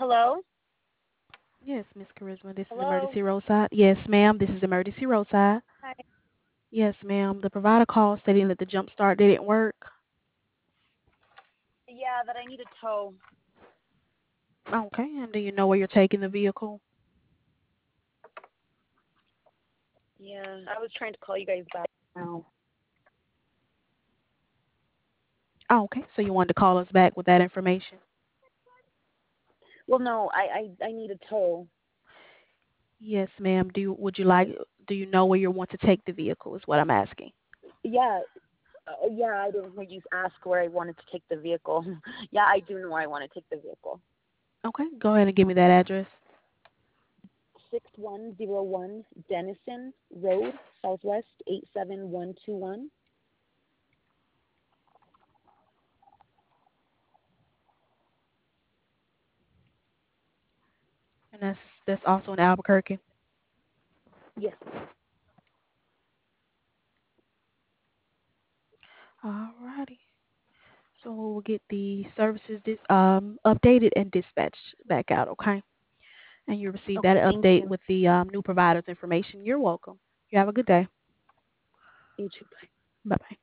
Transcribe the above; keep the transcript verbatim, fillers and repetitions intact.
Hello? Yes, Miss Charisma, this is Hello? Emergency Roadside. Yes, ma'am, this is Emergency Roadside. Hi. Yes, ma'am, the provider called stating that the jump start didn't work. Yeah, that I need a tow. Okay, and do you know where you're taking the vehicle? Yeah, I was trying to call you guys back now. Oh, okay, so you wanted to call us back with that information. Well, no, I, I, I need a tow. Yes, ma'am. Do you, would you like, do you know where you want to take the vehicle is what I'm asking. Yeah, uh, yeah, I didn't hear you ask where I wanted to take the vehicle. Yeah, I do know where I want to take the vehicle. Okay, go ahead and give me that address. six one zero one Denison Road, Southwest eight seven one two one. And that's that's also in Albuquerque. Yes. Alrighty. So we'll get the services dis- um, updated and dispatched back out, okay? And you'll receive that Okay, thank update you. with the um, new provider's information. You're welcome. You have a good day. You too. Bye. Bye-bye.